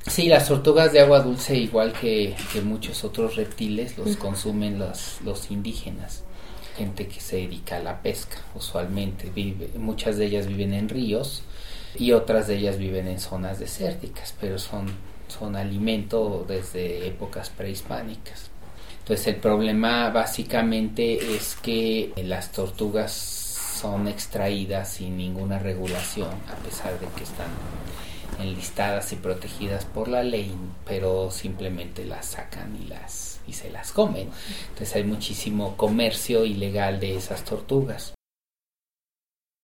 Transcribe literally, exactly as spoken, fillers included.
Sí, las tortugas de agua dulce, igual que, que muchos otros reptiles, los consumen los, los indígenas, gente que se dedica a la pesca, usualmente. Vive, muchas de ellas viven en ríos y otras de ellas viven en zonas desérticas, pero son, son alimento desde épocas prehispánicas. Entonces el problema básicamente es que las tortugas son extraídas sin ninguna regulación, a pesar de que están enlistadas y protegidas por la ley, pero simplemente las sacan y las y se las comen. Entonces hay muchísimo comercio ilegal de esas tortugas.